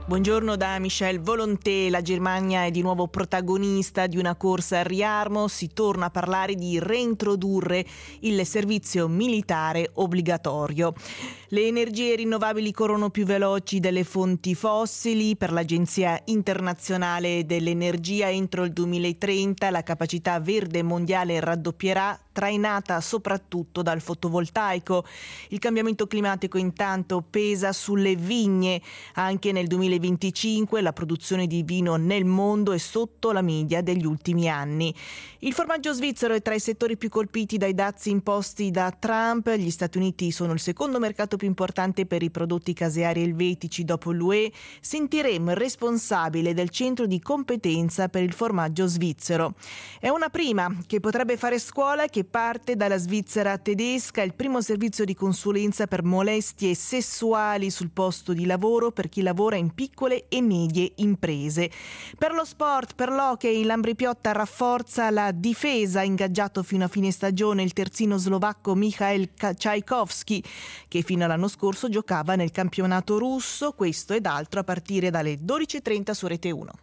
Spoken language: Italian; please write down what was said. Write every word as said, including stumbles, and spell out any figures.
Buongiorno da Michel Volonté. La Germania è di nuovo protagonista di una corsa al riarmo. Si torna a parlare di reintrodurre il servizio militare obbligatorio. Le energie rinnovabili corrono più veloci delle fonti fossili. Per l'Agenzia internazionale dell'energia entro il duemilatrenta la capacità verde mondiale raddoppierà, trainata soprattutto dal fotovoltaico. Il cambiamento climatico intanto pesa sulle vigne. Anche nel duemilaventicinque la produzione di vino nel mondo è sotto la media degli ultimi anni. Il formaggio svizzero è tra i settori più colpiti dai dazi imposti da Trump. Gli Stati Uniti sono il secondo mercato più importante per i prodotti caseari elvetici dopo l'U E. Sentiremo il responsabile del centro di competenza per il formaggio svizzero. È una prima che potrebbe fare scuola e che parte dalla Svizzera tedesca, il primo servizio di consulenza per molestie sessuali sul posto di lavoro per chi lavora in piccole e medie imprese. Per lo sport, per l'hockey, l'Ambrì-Piotta rafforza la difesa, ingaggiato fino a fine stagione il terzino slovacco Michael Tchaikovsky, che fino all'anno scorso giocava nel campionato russo. Questo ed altro a partire dalle dodici e trenta su Rete uno.